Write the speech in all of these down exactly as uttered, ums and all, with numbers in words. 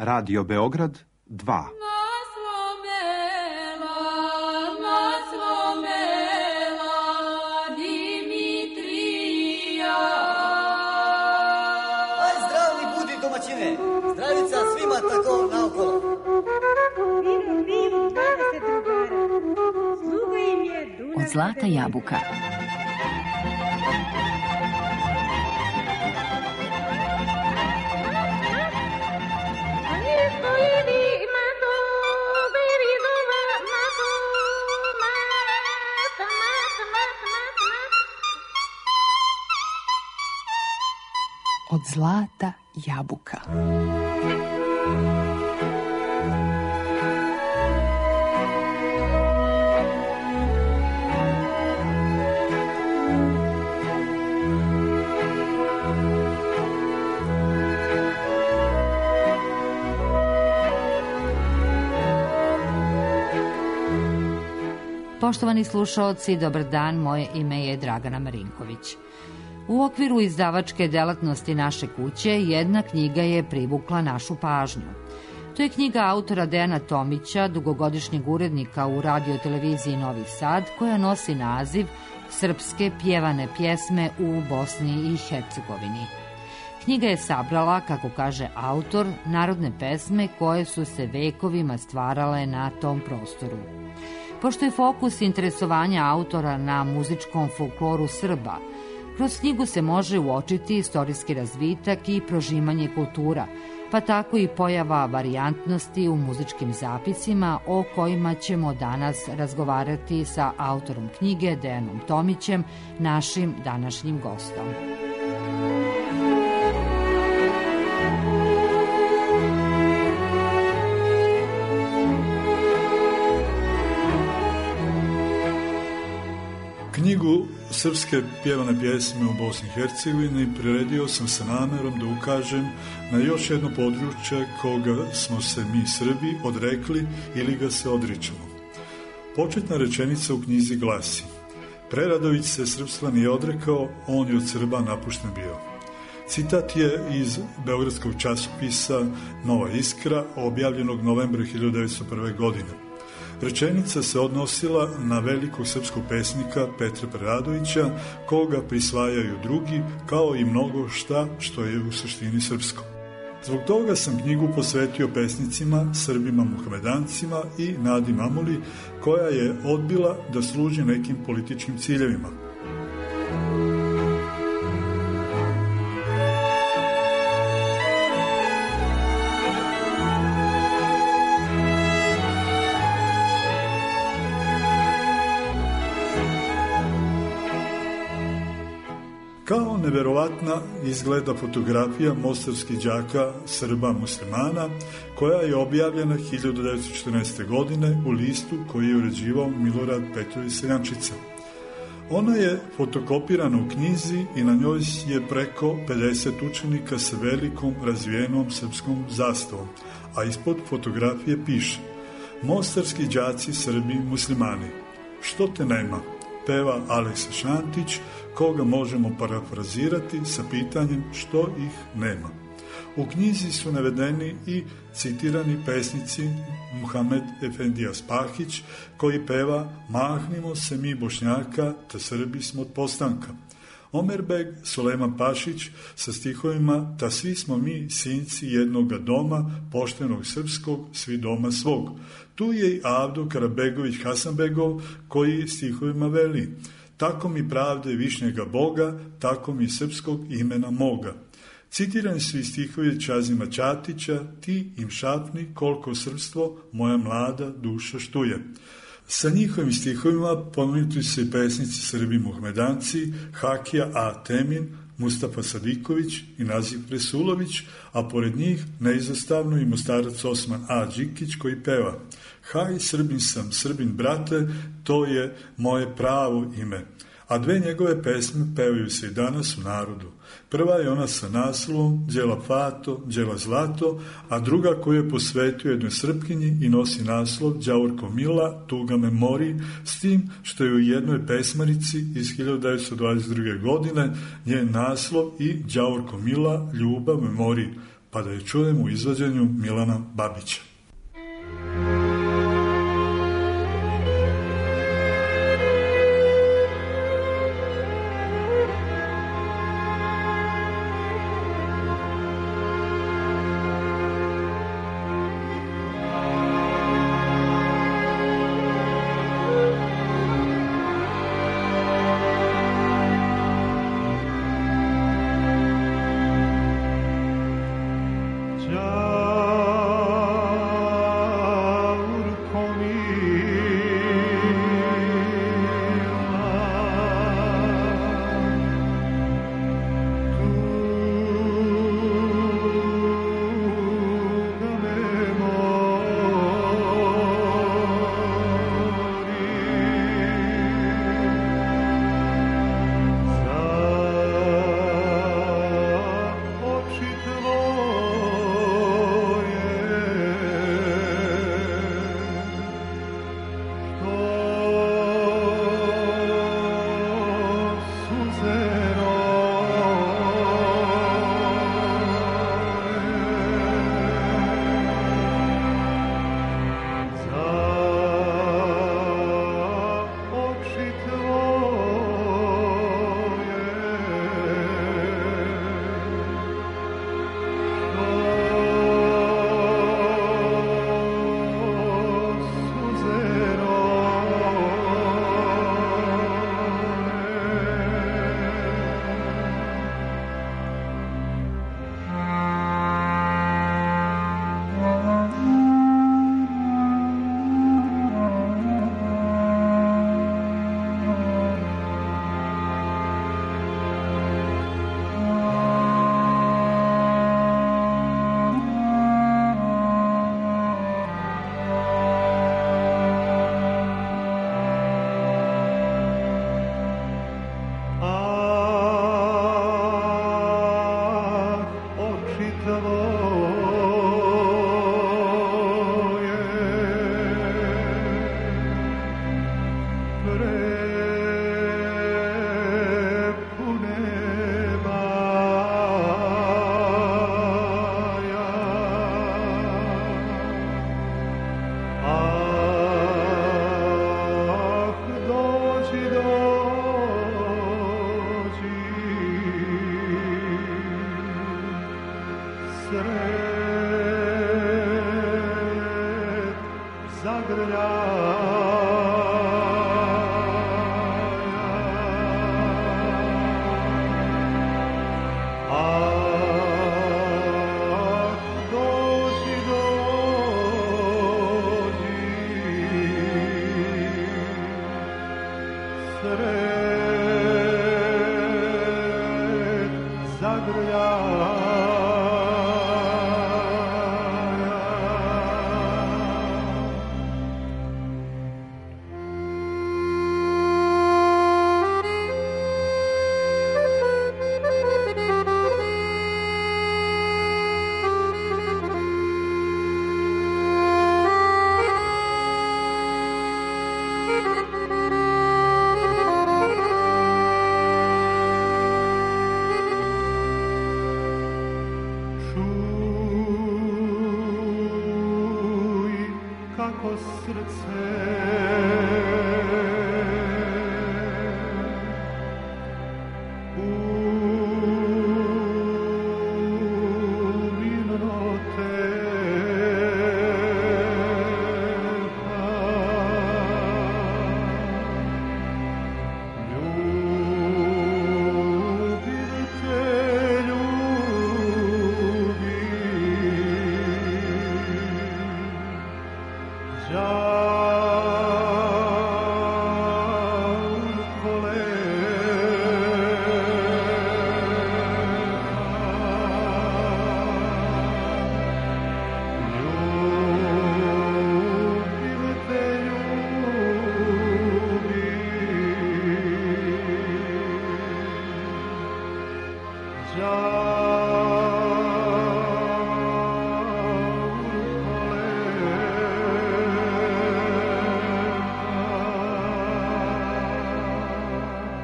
Radio Beograd dva. Zdravica svima tako naokolo. Vivu, vivu, dvadeset drugara. Sluga im je Dunav. Od zlata jabuka. Od zlata jabuka. Poštovani slušaoci, dobar dan, moje ime je Dragana Marinković. U okviru izdavačke delatnosti naše kuće jedna knjiga je privukla našu pažnju. To je knjiga autora Dejana Tomića, dugogodišnjeg urednika u radio-televiziji Novi Sad, koja nosi naziv Srpske pjevane pjesme u Bosni i Hercegovini. Knjiga je sabrala, kako kaže autor, narodne pesme koje su se vekovima stvarale na tom prostoru. Pošto je fokus interesovanja autora na muzičkom folkloru Srba, kroz knjigu se može uočiti istorijski razvitak i prožimanje kultura, pa tako i pojava varijantnosti u muzičkim zapisima o kojima ćemo danas razgovarati sa autorom knjige Dejanom Tomićem, našim današnjim gostom. Knjigu Srpske pjevane pjesme u Bosni i Hercegovini priredio sam sa namerom da ukažem na još jedno područje koga smo se mi Srbi odrekli ili ga se odričemo. Početna rečenica u knjizi glasi: Preradović se srpstva nije odrekao, on je od Srba napušten bio. Citat je iz beogradskog časopisa Nova Iskra, objavljenog novembra hiljadu devetsto prve. godine. Rečenica se odnosila na velikog srpskog pesnika Petra Preradovića, koga prisvajaju drugi, kao i mnogo šta što je u suštini srpsko. Zbog toga sam knjigu posvetio pesnicima, Srbima muhamedancima i Nadi Mamuli, koja je odbila da služi nekim političkim ciljevima. Kao neverovatna izgleda fotografija mostarskih đaka Srba muslimana, koja je objavljena hiljadu devetsto četrnaeste. godine u listu koji je uređivao Milorad Petrović Seljančica. Ona je fotokopirana u knjizi i na njoj je preko pedeset učenika sa velikom razvijenom srpskom zastavom, a ispod fotografije piše: Mostarski đaci Srbi muslimani. Što te nema? Peva Aleksa Šantić, koga možemo parafrazirati sa pitanjem što ih nema. U knjizi su navedeni i citirani pesnici Muhamed Efendija Spahić, koji peva Mahnimo se mi Bošnjaka, ta Srbi smo od postanka. Omerbeg Sulejman Pašić sa stihovima Ta svi smo mi sinci jednoga doma, poštenog srpskog, svi doma svog. Tu je i Avdo Karabegović Hasanbegov, koji stihovima veli: Tako mi pravde višnjega Boga, tako mi srpskog imena moga. Citirani su i stihovi Čazima Ćatića: Ti im šapni koliko srpstvo moja mlada duša štuje. Sa njihovim stihovima pomenuti su i pesnici Srbi muhamedanci Hakija A. Temin, Mustafa Sadiković i Nazif Resulović, a pored njih neizostavno i Mostarac Osman A. Đikić, koji peva: Haj, Srbin sam, Srbin brate, to je moje pravo ime. A dve njegove pesme pevaju se i danas u narodu. Prva je ona sa naslovom Đela Fato, Đela Zlato, a druga koju je posvetio jednoj Srpkinji i nosi naslov Đavorko Mila, tuga me mori, s tim što je u jednoj pesmarici iz hiljadu devetsto dvadeset druge. godine njen naslov i Đavorko Mila, ljubav me mori. pa da je čujemo u izvođenju Milana Babića.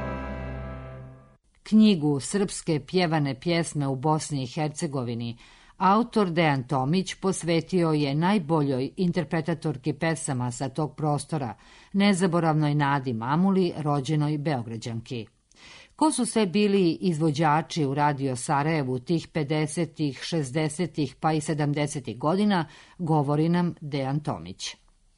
Knjigu Srpske pjevane pjesme u Bosni i Hercegovini, Autor Dejan Tomić posvetio je najboljoj interpretatorki pesama sa tog prostora, nezaboravnoj Nadi Mamuli, rođenoj Beograđanki. Ko su sve bili izvođači u Radio Sarajevu tih pedesetih, šezdesetih pa i sedamdesetih godina, govori nam Dejan Tomić.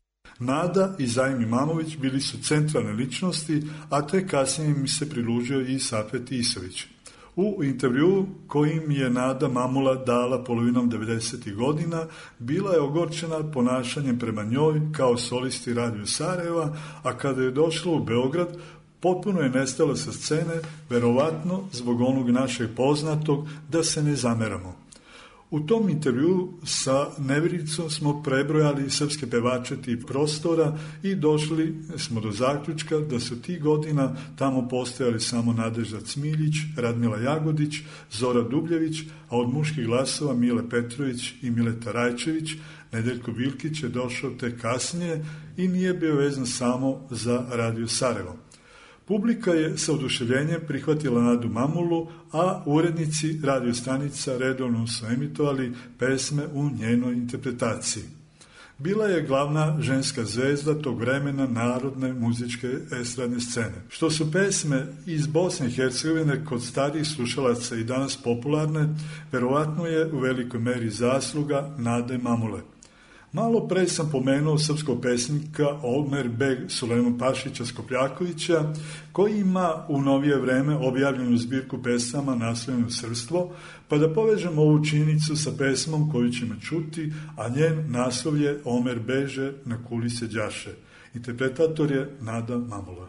Nada i Zajm Imamović bili su centralne ličnosti, a te kasnije mi se prilužio i Safet Isović. U intervjuu kojim je Nada Mamula dala polovinom devedesetih godina, bila je ogorčena ponašanjem prema njoj kao solisti Radio Sarajeva, a kada je došla u Beograd, potpuno je nestala sa scene, verovatno zbog onog našeg poznatog da se ne zameramo. U tom intervjuu sa Nevericom smo prebrojali srpske pevače tih prostora i došli smo do zaključka da su tih godina tamo postojali samo Nadežda Cmiljić, Radmila Jagodić, Zora Dubljević, a od muških glasova Mile Petrović i Mileta Rajčević. Nedeljko Bilkić je došao tek kasnije i nije bio vezan samo za Radio Sarajevo. Publika je sa oduševljenjem prihvatila Nadu Mamulu, a urednici radio stanica redovno su emitovali pesme u njenoj interpretaciji. Bila je glavna ženska zvezda tog vremena narodne muzičke estradne scene. Što su pesme iz Bosne i Hercegovine kod starijih slušalaca i danas popularne, verovatno je u velikoj meri zasluga Nade Mamule. Malo pre sam pomenuo srpskog pesnika Olmer Beg Sulejman Pašića Skopljakovića, koji ima u novije vreme objavljenu zbirku pesama naslovljenu Srpstvo, pa da povežemo ovu činjenicu sa pesmom koju ćemo čuti, a njen naslov je Omer beže na kuli se đaše. Interpretator je Nada Mamula.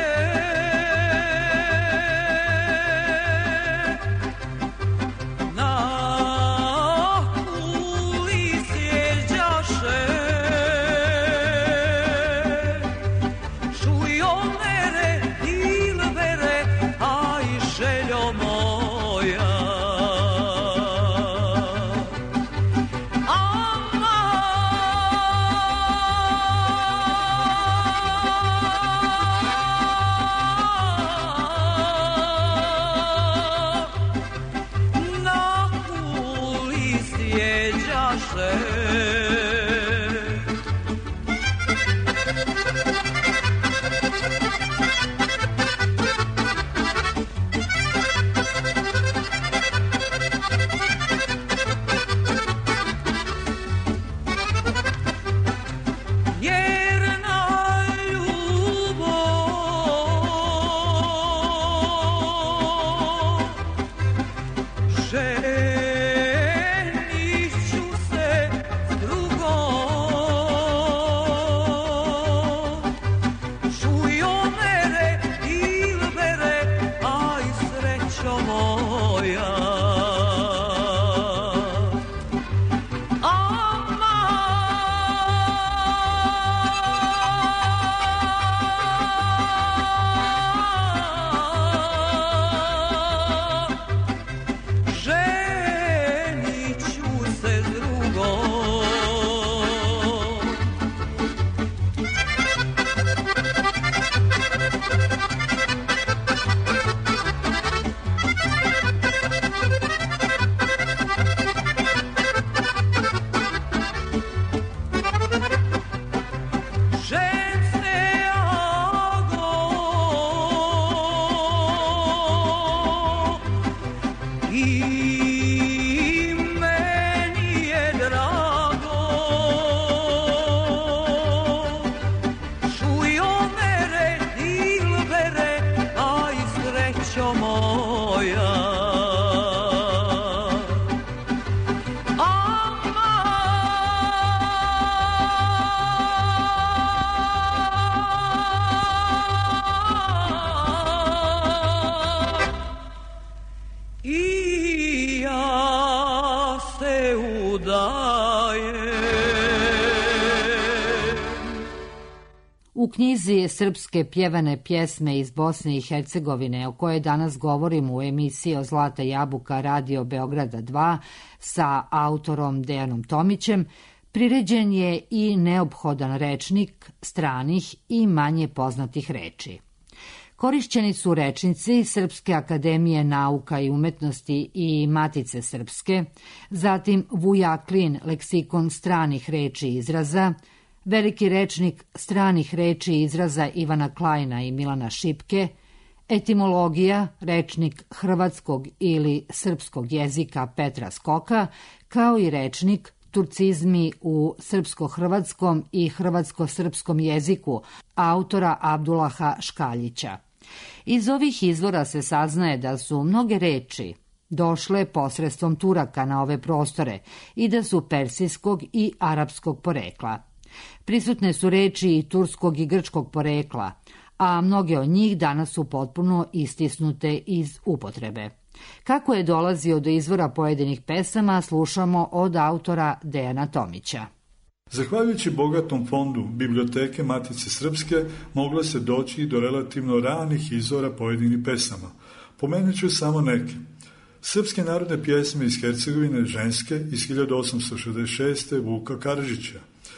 Na knjizi Srpske pjevane pjesme iz Bosne i Hercegovine, o kojoj danas govorimo u emisiji o Zlata jabuka Radio Beograda dva sa autorom Dejanom Tomićem, priređen je i neophodan rečnik stranih i manje poznatih reči. Korišćeni su rečnici Srpske akademije nauka i umetnosti i Matice Srpske, zatim Vujaklin leksikon stranih reči i izraza, veliki rečnik stranih reči i izraza Ivana Klajna i Milana Šipke, etimologija, rečnik hrvatskog ili srpskog jezika Petra Skoka, kao i rečnik turcizmi u srpsko-hrvatskom i hrvatsko-srpskom jeziku autora Abdulaha Škaljića. Iz ovih izvora se saznaje da su mnoge reči došle posredstvom Turaka na ove prostore i da su persijskog i arapskog porekla. Prisutne su reči i turskog i grčkog porekla, a mnoge od njih danas su potpuno istisnute iz upotrebe. Kako je dolazio do izvora pojedinih pesama, slušamo od autora Dejana Tomića. Zahvaljujući bogatom fondu Biblioteke Matice Srpske moglo se doći do relativno ranih izvora pojedinih pesama. Pomenut ću samo neke. Srpske narodne pjesme iz Hercegovine ženske iz hiljadu osamsto šezdeset šeste. Vuka Karadžića.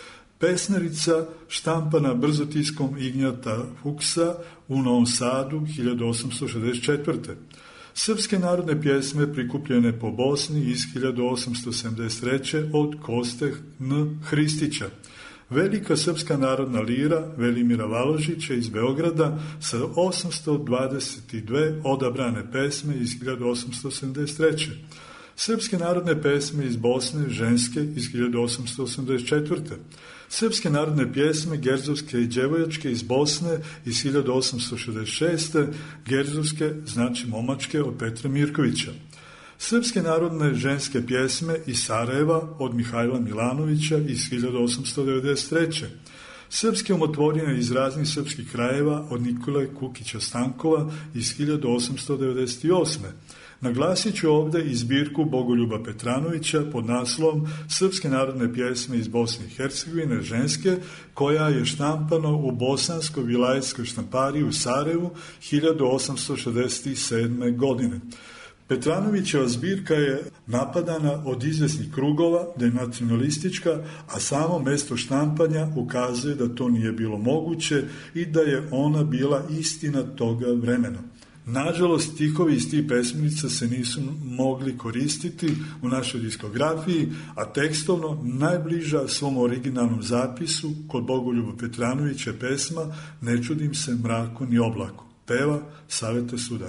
Pesnarica štampana brzotiskom Ignjata Fuksa u Novom Sadu hiljadu osamsto šezdeset četvrte. Srpske narodne pjesme prikupljene po Bosni iz hiljadu osamsto sedamdeset treće. od Koste N. Hristića. Velika srpska narodna lira Velimira Valožića iz Beograda sa osamsto dvadeset dve odabrane pesme iz hiljadu osamsto sedamdeset treće. Srpske narodne pesme iz Bosne ženske iz hiljadu osamsto osamdeset četvrte. Srpske narodne pjesme gerzovske i djevojačke iz Bosne iz hiljadu osamsto šezdeset šeste. Gerzovske znači momačke od Petra Mirkovića. Srpske narodne ženske pjesme iz Sarajeva od Mihajla Milanovića iz hiljadu osamsto devedeset treće. Srpske umotvorine iz raznih srpskih krajeva od Nikole Kukića Stankova iz hiljadu osamsto devedeset osme. Naglasit ću ovdje i zbirku Bogoljuba Petranovića pod naslovom Srpske narodne pjesme iz Bosne i Hercegovine ženske, koja je štampana u Bosanskoj vilajetskoj štampariji u Sarajevu hiljadu osamsto šezdeset sedme. godine. Petranovićeva zbirka je napadana od izvesnih krugova da je nacionalistička, a samo mesto štampanja ukazuje da to nije bilo moguće i da je ona bila istina toga vremena. Nažalost, stihovi iz tih pesmica se nisu mogli koristiti u našoj diskografiji, a tekstovno najbliža svom originalnom zapisu kod Bogoljuba Petranovića pesma Ne čudim se mraku ni oblaku. Peva Saveta Sudar.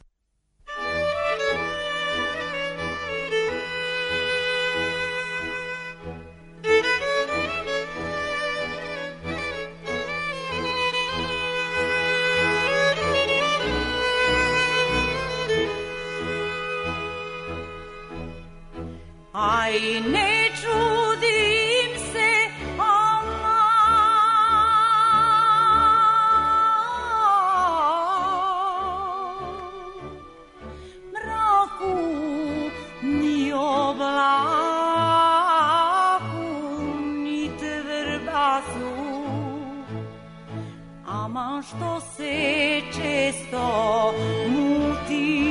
Aj, ne čudim se, Allah, mraku ni oblaku, ni tvrbasu, ama što se često muti,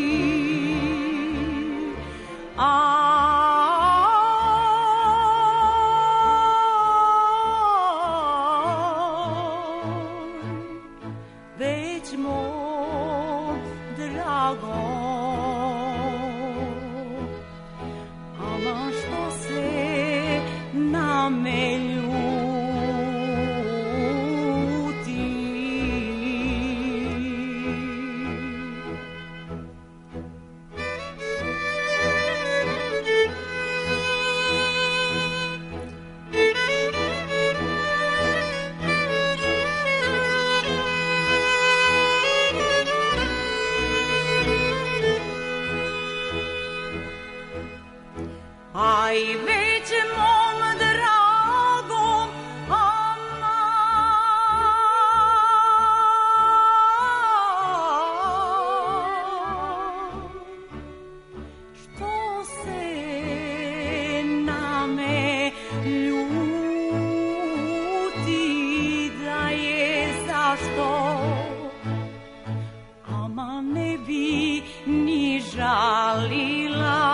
a zašto, ama ne bi ni žalila.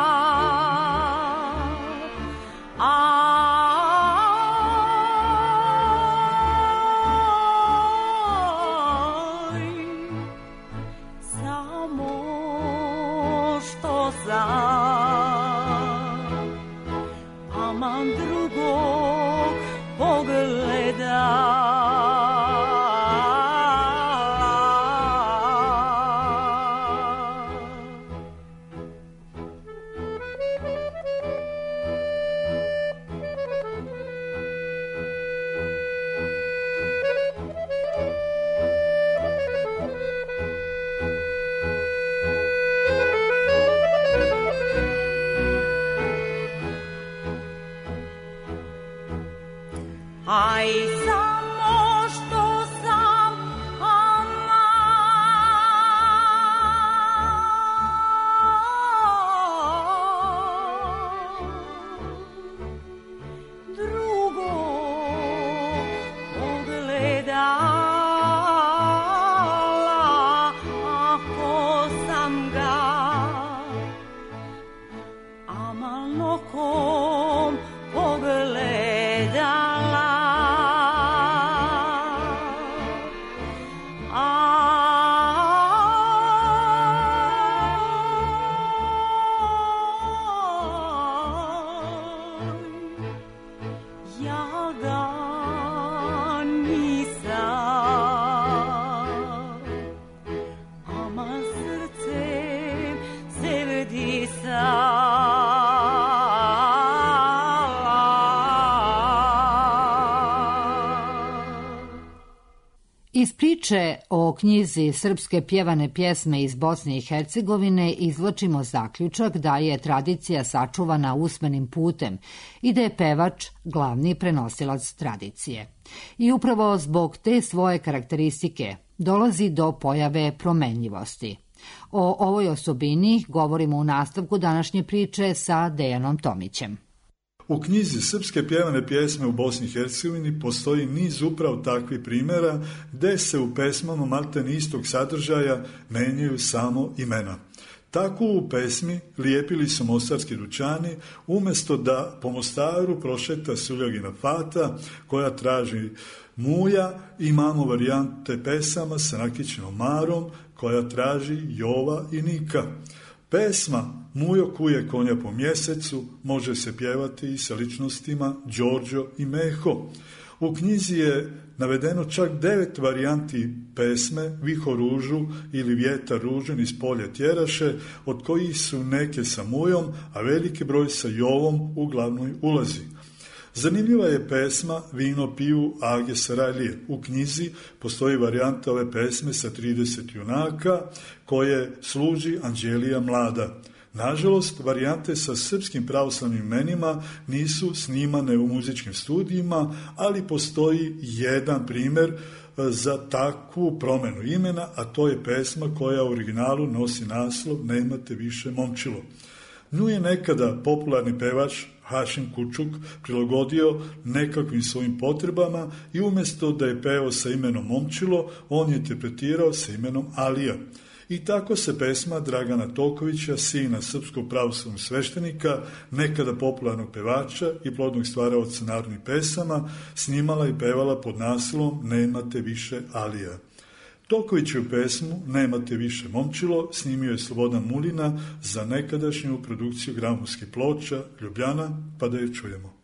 Aj samo što sam ama drugo pogledala, ako sam ga amal okom pogledala. Iz priče o knjizi Srpske pjevane pjesme iz Bosne i Hercegovine izvlačimo zaključak da je tradicija sačuvana usmenim putem i da je pevač glavni prenosilac tradicije. I upravo zbog te svoje karakteristike dolazi do pojave promenljivosti. O ovoj osobini govorimo u nastavku današnje priče sa Dejanom Tomićem. U knjizi Srpske pjevane pjesme u Bosni i Hercegovini postoji niz upravo takvih primjera gdje se u pesmama maltene istog sadržaja menjaju samo imena. Tako u pesmi Lijepili su mostarski dućani, umjesto da po Mostaru prošeta Suljagina Fata koja traži Muja, imamo varijante pesama sa Nakićenom Marom koja traži Jova i Nika. Pesma Mujo kuje konja po mjesecu može se pjevati i sa ličnostima Đorđo i Meho. U knjizi je navedeno čak devet varijanti pesme Viho ružu ili Vjetar ružan iz polja tjeraše, od kojih su neke sa Mujom, a veliki broj sa Jovom u glavnoj ulazi. Zanimljiva je pesma Vino piju Age Sarajlije. U knjizi postoji varijanta ove pesme sa trideset junaka koje služi Anđelija mlada. Nažalost, varijante sa srpskim pravoslavnim imenima nisu snimane u muzičkim studijima, ali postoji jedan primjer za takvu promjenu imena, a to je pesma koja u originalu nosi naslov Nemate više momčilo. Nju je nekada popularni pevač Hašim Kučuk prilagodio nekakvim svojim potrebama i umjesto da je pevao sa imenom Momčilo, on je interpretirao sa imenom Alija. I tako se pesma Dragana Tokovića, sina srpskog pravoslavnog sveštenika, nekada popularnog pevača i plodnog stvaraoca narodnih pesama, snimala i pevala pod naslovom Nemate više Alija. Tokovićevu pesmu Nemate više momčilo snimio je Slobodan Mulina za nekadašnju produkciju gramofonskih ploča Ljubljana, pa da je čujemo.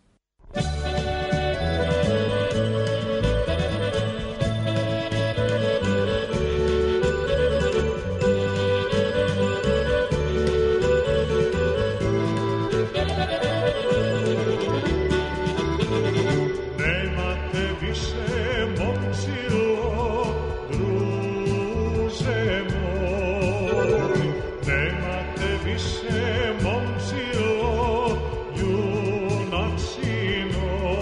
Više momčilo, junačino,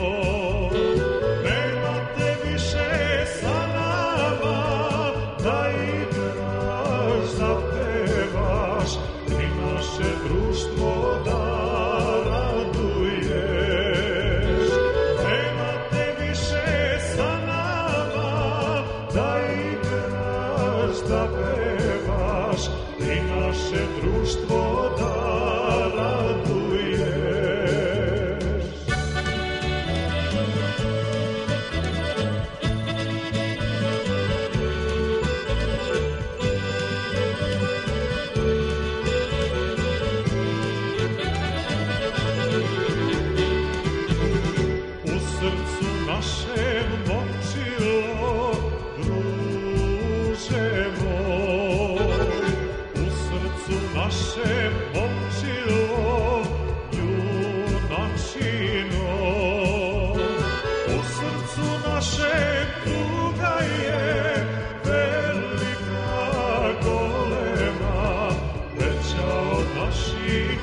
zapevaš i naše društvo da raduješ. U srcu našem momčilo, druže moj, u srcu našem momčilo, junačino, u srcu našem tuga je velika golema, veća od naših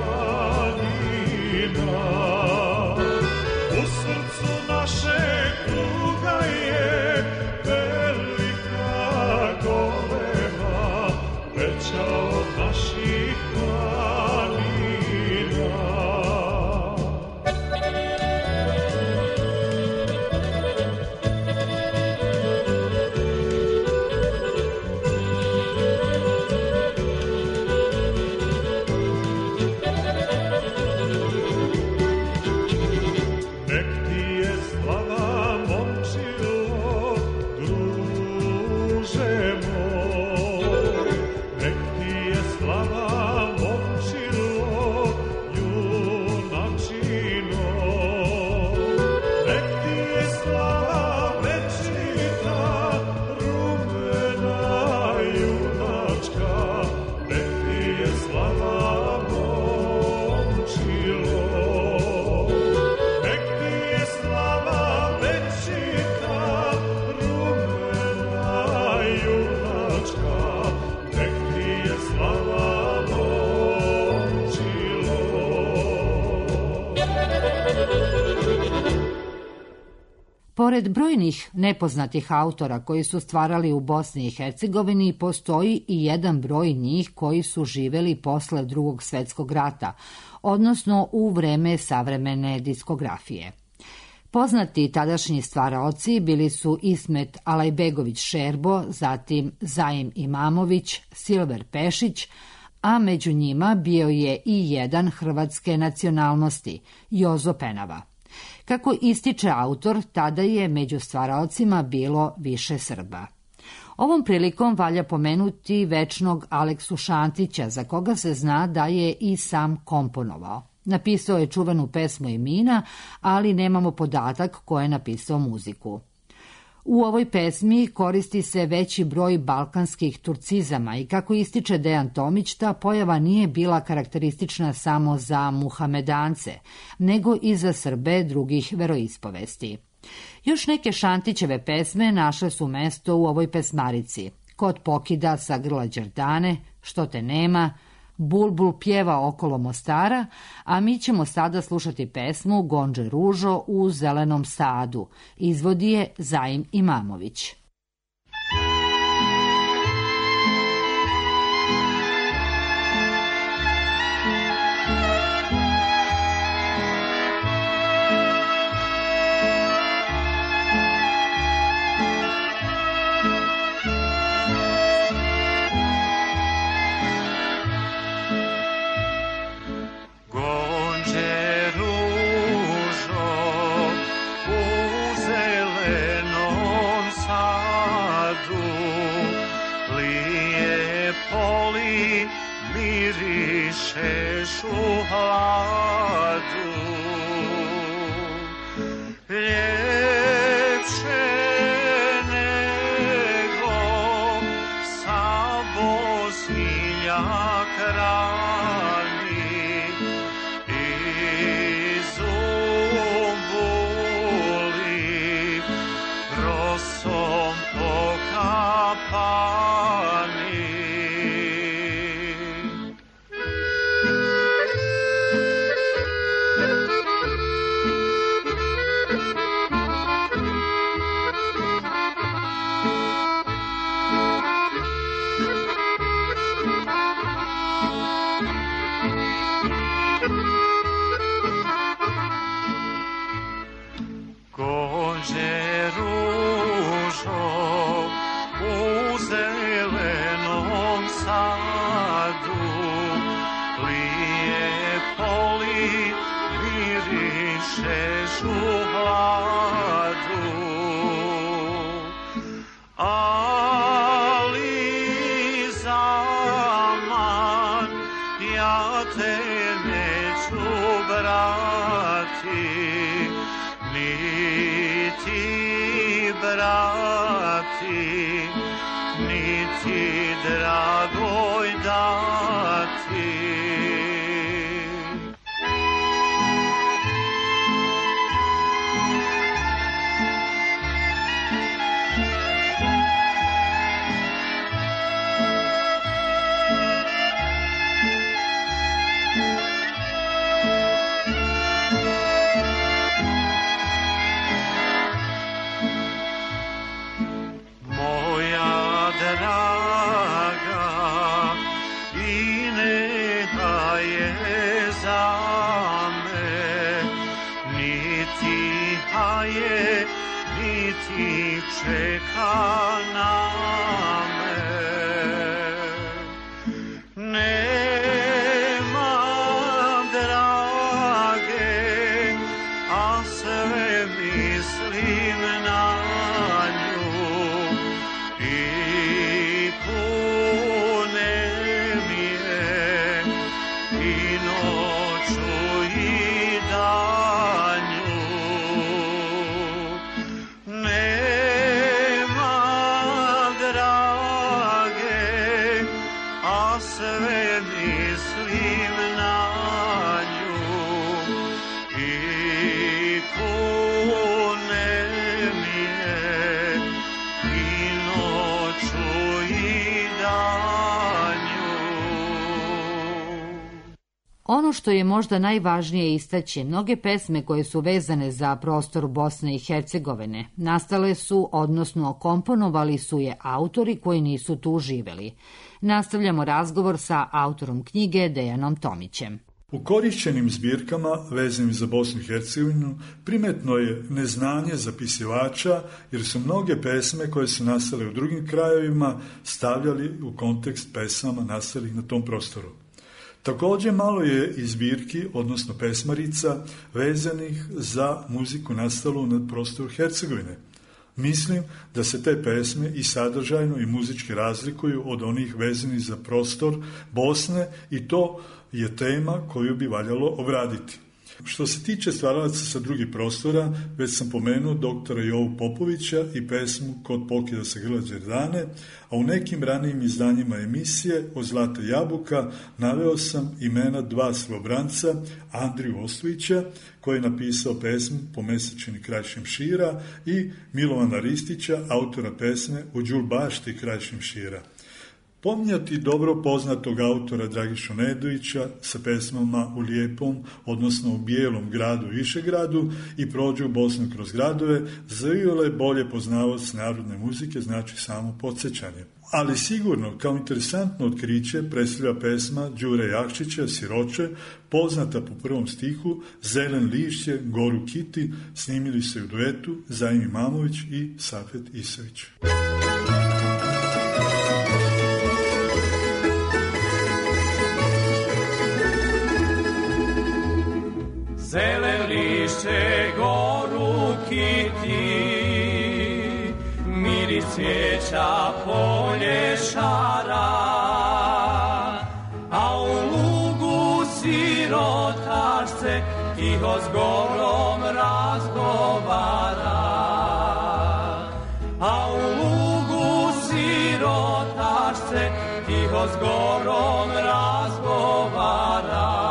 planina. U srcu našeg tuga je velika golema, veća od naših planina. Nek ti je slava momčilo, druže moj, nek ti je slava momčilo, junačino, nek ti je slava večita, rumena junačka, nek ti je slava momčilo. Nek ti je slava večita, rumena junačka, nek ti je slava momčilo. Pored brojnih nepoznatih autora koji su stvarali u Bosni i Hercegovini, postoji i jedan broj njih koji su živeli posle Drugog svetskog rata, odnosno u vreme savremene diskografije. Poznati tadašnji stvaraoci bili su Ismet Alajbegović Šerbo, zatim Zaim Imamović, Silver Pešić, a među njima bio je i jedan hrvatske nacionalnosti, Jozo Penava. Kako ističe autor, tada je među stvaraocima bilo više Srba. Ovom prilikom valja pomenuti večnog Aleksu Šantića, za koga se zna da je i sam komponovao. Napisao je čuvenu pesmu Emina, ali nemamo podatak ko je napisao muziku. U ovoj pesmi koristi se veći broj balkanskih turcizama i kako ističe Dejan Tomić, ta pojava nije bila karakteristična samo za Muhamedance, nego i za Srbe drugih veroispovesti. Još neke Šantićeve pesme našle su mesto u ovoj pesmarici. Kod pokida sa grla Đerdane, Što te nema, Bulbul pjeva okolo Mostara, a mi ćemo sada slušati pesmu Gondže ružo u zelenom sadu. Izvodi je Zaim Imamović. Mirišeš u hladu, ljepše nego sa Bosilja krani i zumbuli rosom pokapani. Gondže ružo u zelenom sadu, lijepo li mirišeš u hladu, ali zaman ja te neću brati, niti brati, niti dragoj dati. Čeka na me, nema drage, a sve mislim na nju i kune mi je i noću i danju. Sve mislim na nju i kune mi je i noću i danju. Ono što je možda najvažnije istaći, mnoge pesme koje su vezane za prostor Bosne i Hercegovine nastale su, odnosno komponovali su je autori koji nisu tu živeli. Nastavljamo razgovor sa autorom knjige Dejanom Tomićem. U korišćenim zbirkama vezanim za Bosnu i Hercegovinu primetno je neznanje zapisivača, jer su mnoge pesme koje su nastale u drugim krajevima stavljali u kontekst pesama nastalih na tom prostoru. Također malo je i zbirki, odnosno pesmarica, vezanih za muziku nastalu na prostoru Hercegovine. Mislim da se te pesme i sadržajno i muzički razlikuju od onih vezanih za prostor Bosne i to je tema koju bi valjalo obraditi. Što se tiče stvaralaca sa drugih prostora, već sam pomenuo doktora Jovu Popovića i pesmu Kod pokida se grla Đerdane, a u nekim ranijim izdanjima emisije o Zlata jabuka naveo sam imena dva svobranca, Andriju Ostojića, koji je napisao pesmu Po mesečini kraj šemšira, i Milovana Ristića, autora pesme U đul bašti kraj šemšira. Pominjati dobro poznatog autora Dragišu Nedovića sa pesmama U lijepom, odnosno u bijelom gradu Višegradu i Prođu Bosnu kroz gradove, zaviole bolje poznavac narodne muzike, znači samo podsjećanje. Ali sigurno, kao interesantno otkriće, predstavlja pesma Đure Jakšića, Siroče, poznata po prvom stihu Zelen lišće, Goru Kiti, snimili se u duetu Zajim Imamović i Safet Isović. Zelen lišće, goru kiti, miris cvijeća polje šara, a u lugu sirotašce tiho s gorom razgovara. A u lugu sirotašce tiho s gorom razgovara.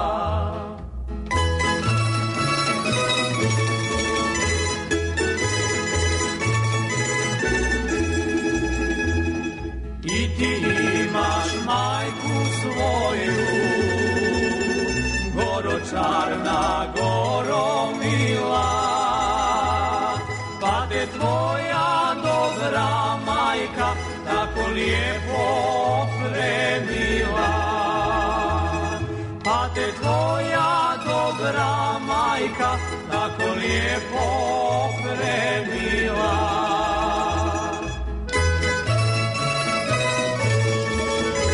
Čarna goro mila, pa te tvoja dobra majka tako lijepo opremila. Pa te tvoja dobra majka tako lijepo opremila.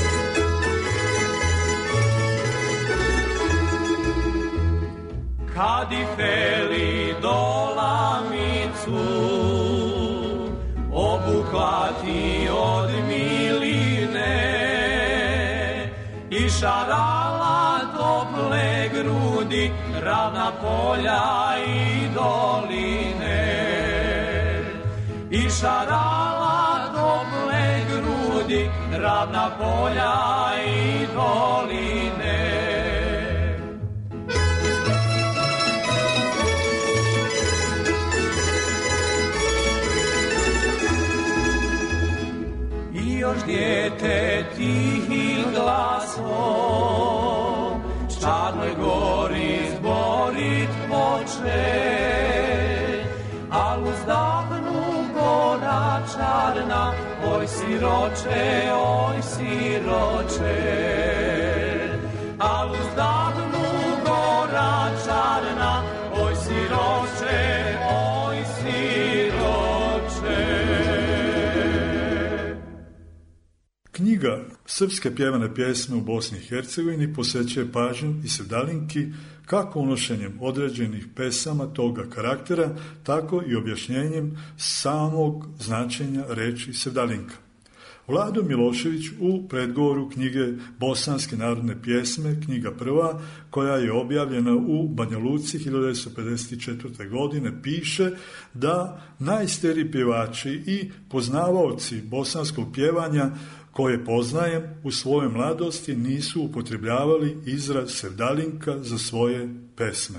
obukla ti od miline i šarala tople grudi, ravna polja i doline. I šarala tople grudi, ravna polja i doline. I još dijete tihim glasom Čarnoj gori zborit poče, al uzdahnu gora čarna, oj siroče, oj siroče. Al uzdahnu gora čarna, oj siroče, oj siroče. Knjiga Srpske pjevane pjesme u Bosni i Hercegovini posvećuje pažnju i Sevdalinki kako unošenjem određenih pesama toga karaktera, tako i objašnjenjem samog značenja reči Sevdalinka. Vlado Milošević u predgovoru knjige Bosanske narodne pjesme, knjiga prva, koja je objavljena u Banja Luci hiljadu devetsto pedeset četvrte. godine, piše da najstariji pjevači i poznavaoci bosanskog pjevanja koje poznajem u svojoj mladosti nisu upotrebljavali izraz Sevdalinka za svoje pesme.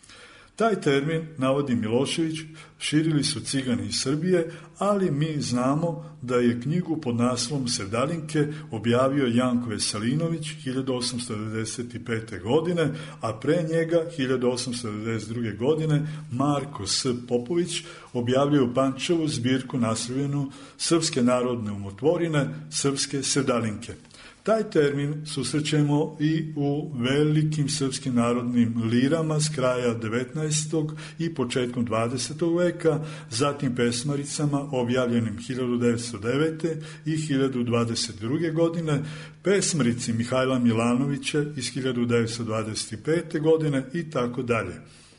Taj termin, navodi Milošević, širili su Cigani iz Srbije, ali mi znamo da je knjigu pod naslovom Sevdalinke objavio Janko Veselinović hiljadu osamsto devedeset pete. godine, a pre njega hiljadu osamsto devedeset druge. godine Marko S. Popović objavljuje u Pančevu zbirku naslovljenu Srpske narodne umotvorine, Srpske Sevdalinke. Taj termin susrećemo i u velikim srpskim narodnim lirama s kraja devetnaestog i početkom dvadesetog veka, zatim pesmaricama objavljenim hiljadu devetsto devete. i hiljadu dvadeset druge. godine, pesmarici Mihajla Milanovića iz hiljadu devetsto dvadeset pete. godine i tako dalje.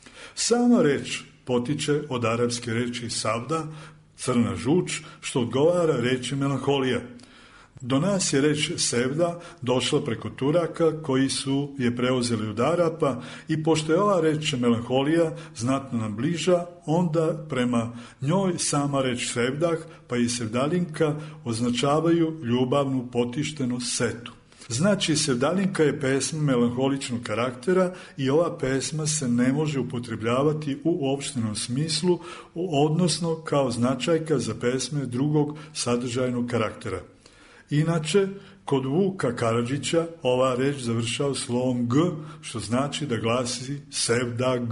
Sama reč potiče od arapske reči savda, crna žuč, što odgovara reči melanholija. Do nas je reč sevda došla preko Turaka koji su je preuzeli od Arapa i pošto je ova reč melanholija znatno nam bliža, onda prema njoj sama reč sevdah pa i sevdalinka označavaju ljubavnu potištenu setu. Znači, Sevdalinka je pesma melanholičnog karaktera i ova pesma se ne može upotrebljavati u uopštenom smislu, odnosno kao značajka za pesme drugog sadržajnog karaktera. Inače, kod Vuka Karadžića ova reč završava slovom G, što znači da glasi Sevdag.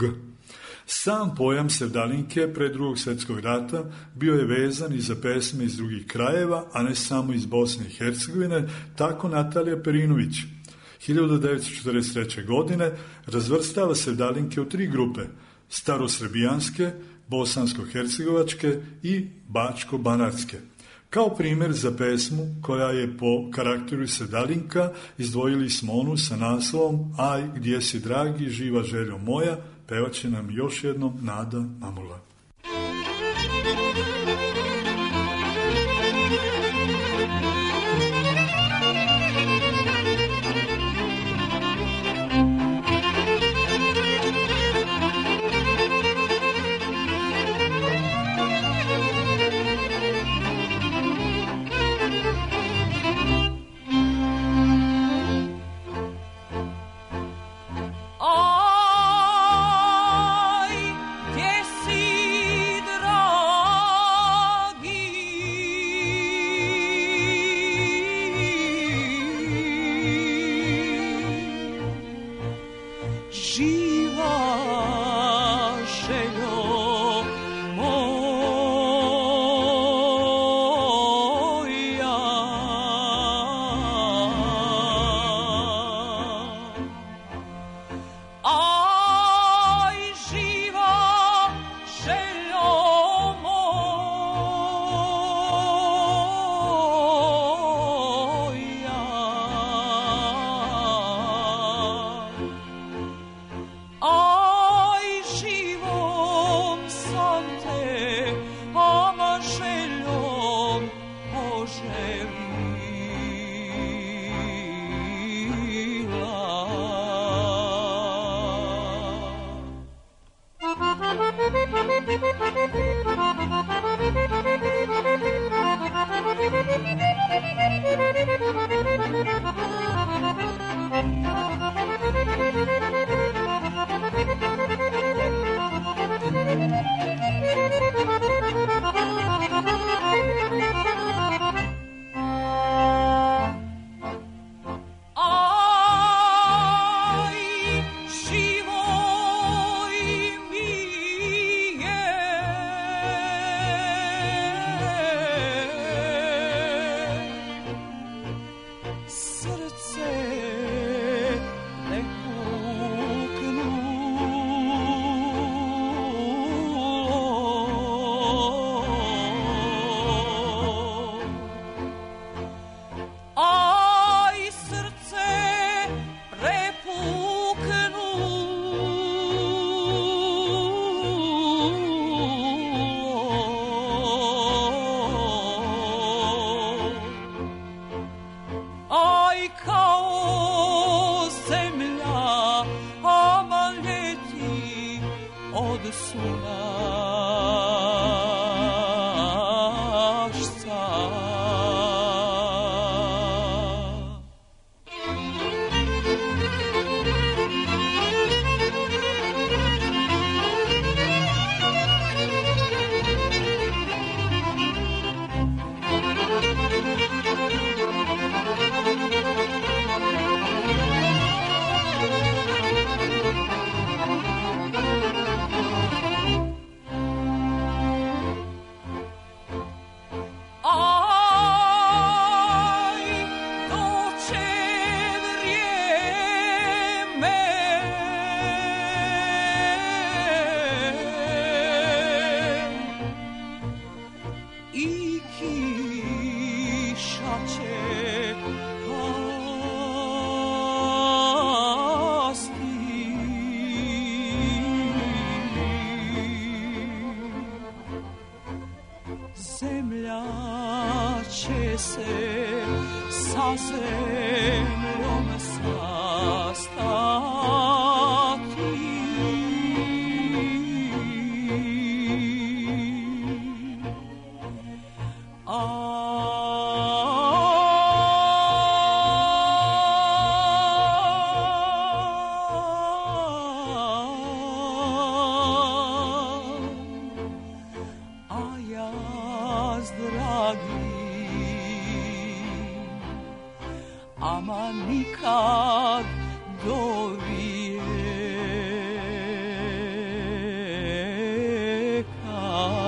Sam pojam Sevdalinke pre drugog svjetskog rata bio je vezan i za pesme iz drugih krajeva, a ne samo iz Bosne i Hercegovine, tako Natalija Perinović hiljadu devetsto četrdeset treće. godine razvrstava Sevdalinke u tri grupe: starosrbijanske, bosansko-hercegovačke i bačko-banatske. Kao primjer za pesmu koja je po karakteru Sevdalinka izdvojili smo onu sa naslovom Aj, gdje si dragi, živa željo moja, pevaće nam još jednom Nada Mamula. Aj, gdje si kiša će zemlja će se sa zemljom sastati. A ama nikad do vijeka.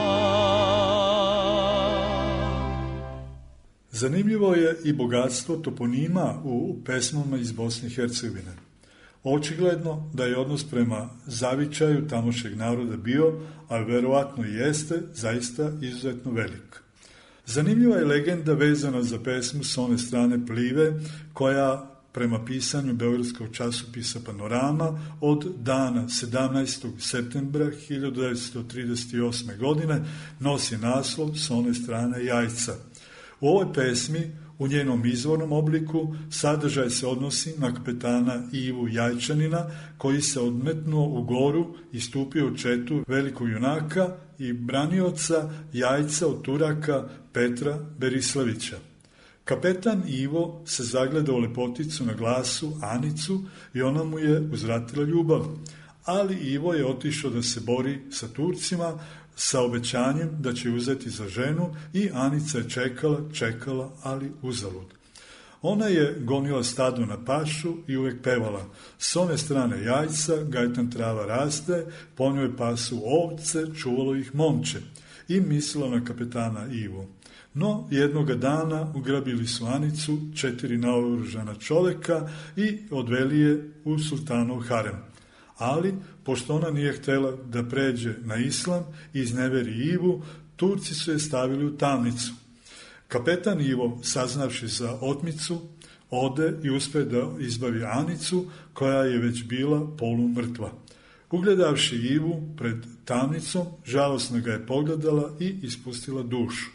Zanimljivo je i bogatstvo toponima u pesmama iz Bosne i Hercegovine. Očigledno da je odnos prema zavičaju tamošnjeg naroda bio, a verovatno i jeste, zaista izuzetno velik. Zanimljiva je legenda vezana za pesmu s one strane Plive, koja prema pisanju beogradskog časopisa Panorama od dana sedamnaestog septembra hiljadu devetsto trideset osme. godine nosi naslov s one strane Jajca. U ovoj pesmi, u njenom izvornom obliku, sadržaj se odnosi na kapetana Ivu Jajčanina, koji se odmetnuo u goru i stupio u četu velikog junaka i branioca Jajca od Turaka Petra Berislavića. Kapetan Ivo se zagleda u lepoticu na glasu Anicu i ona mu je uzvratila ljubav, ali Ivo je otišao da se bori sa Turcima sa obećanjem da će uzeti za ženu i Anica je čekala, čekala, ali uzalud. Ona je gonila stado na pašu i uvek pevala. S one strane Jajca, gajtan trava raste, po njoj pasu ovce, čuvalo ih momče. I mislila na kapetana Ivu. No, jednoga dana ugrabili su Anicu, četiri naoružana čoveka i odveli je u sultanov harem. Ali, pošto ona nije htjela da pređe na islam i izneveri Ivu, Turci su je stavili u tamnicu. Kapetan Ivo, saznavši za otmicu, ode i uspe da izbavi Anicu, koja je već bila polumrtva. Ugledavši Ivu pred tamnicom, žalosno ga je pogledala i ispustila dušu.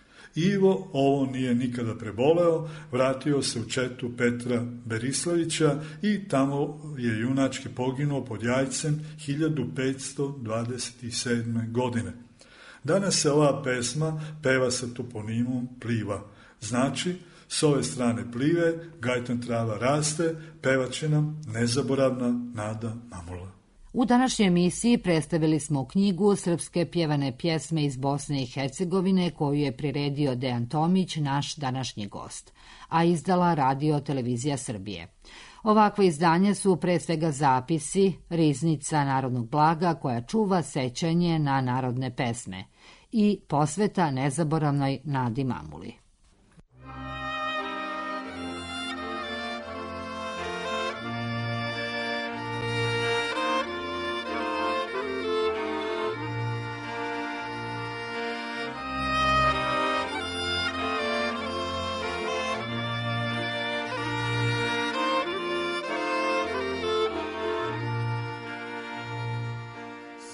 Ivo ovo nije nikada preboleo, vratio se u četu Petra Berislavića i tamo je junački poginuo pod Jajcem hiljadu petsto dvadeset sedme. godine. Danas se ova pesma peva sa toponimom Pliva. Znači, s ove strane Plive, gajtan trava raste, pevaće nam nezaboravna Nada Mamula. U današnjoj emisiji predstavili smo knjigu Srpske pjevane pjesme iz Bosne i Hercegovine koju je priredio Dejan Tomić, naš današnji gost, a izdala Radio Televizija Srbije. Ovakve izdanje su pre svega zapisi, riznica narodnog blaga koja čuva sećanje na narodne pesme i posveta nezaboravnoj Nadi Mamuli.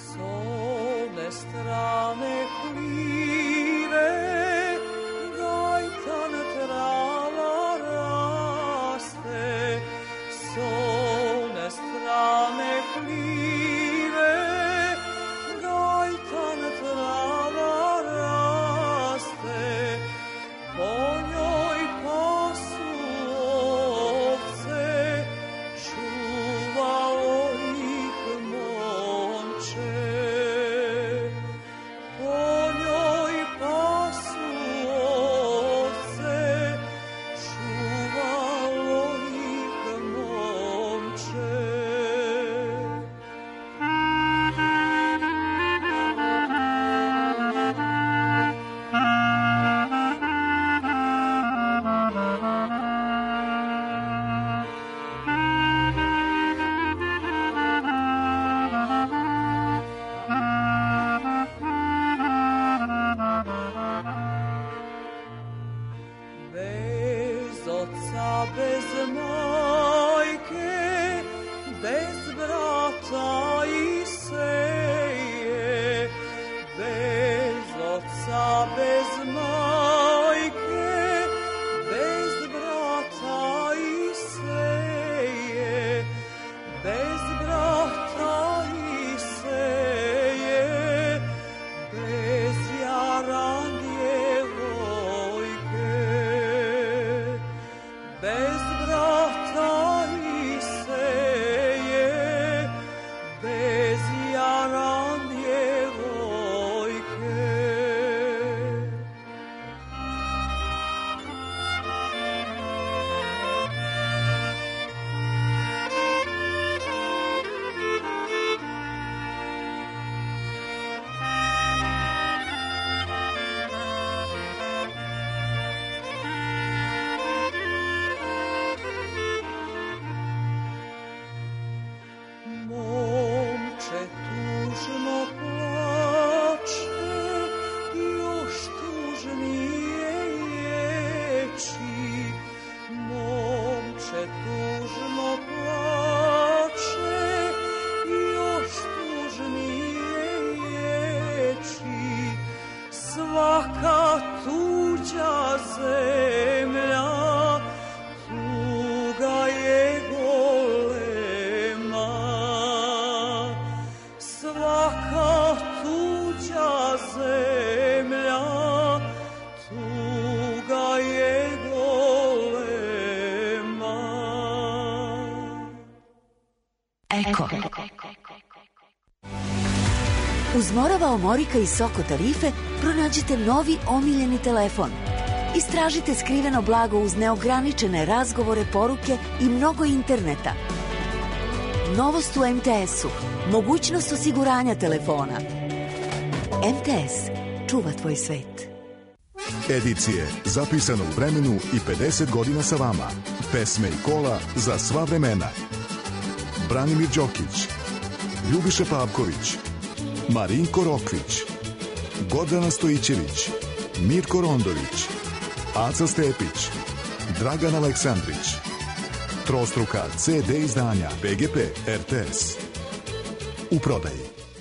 Strane Plive, oca, bez majke, bez brata i seje, bez oca, bez majke, bez brata i seje, bez brata i seje, bez jaran djevojke, bez brata i seje, bez jaran djevojke. Momče tužno plače, još tužnije ječi. Momče tužno plače, još tužnije ječi. Svaka tuđa zemlja tuga je golema. Svaka tuđa zemlja tuga je golema. Eko. Uz Morava Omorika i Soko tarife pronađite novi omiljeni telefon. Istražite skriveno blago uz neograničene razgovore, poruke i mnogo interneta. Novost u em te esu. Mogućnost osiguranja telefona. em te es čuva tvoj svet. Edicije zapisano u vremenu i pedeset godina sa vama. Pesme i kola za sva vremena. Branimir Đokić, Ljubiša Pavković, Marinko Rokvić, Gordana Stojićević, Mirko Rondović, Aca Stepić, Dragan Aleksandrić. Trostruka ce de izdanja be ge pe er te es. U prodaji.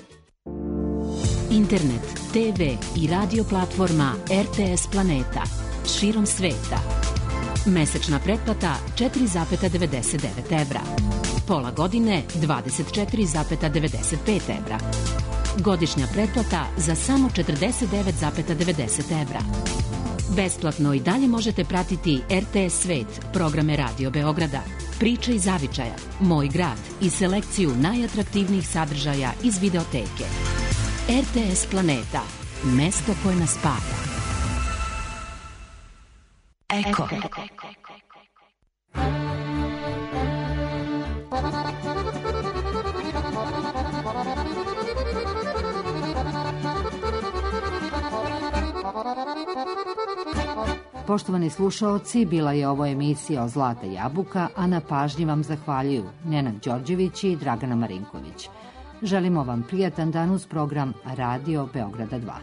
Internet, te ve i radio platforma er te es Planeta. Širom sveta. Mesečna pretplata četiri zarez devedeset devet evra. Pola godine dvadeset četiri zarez devedeset pet evra. Godišnja pretplata za samo četrdeset devet zarez devedeset evra. Besplatno i dalje možete pratiti er te es Svet, programe Radio Beograda, Priče iz zavičaja, Moj grad i selekciju najatraktivnijih sadržaja iz videoteke. er te es Planeta, mesto koje nas spaja. Eko. Poštovani slušaoci, bila je ovo emisija o Zlata jabuka, a na pažnji vam zahvaljuju Nenad Đorđević i Dragana Marinković. Želimo vam prijatan dan uz program Radio Beograda dva.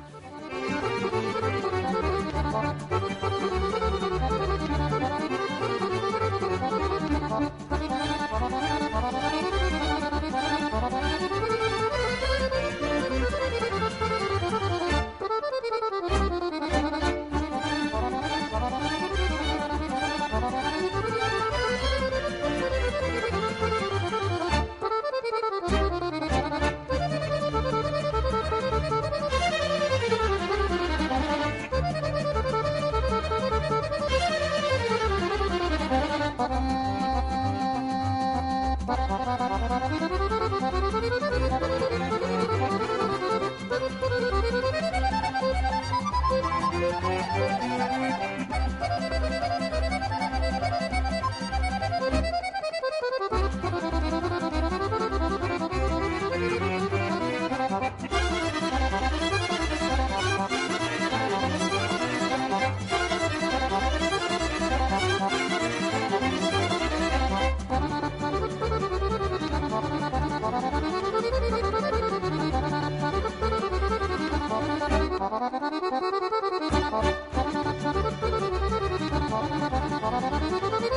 Thank you.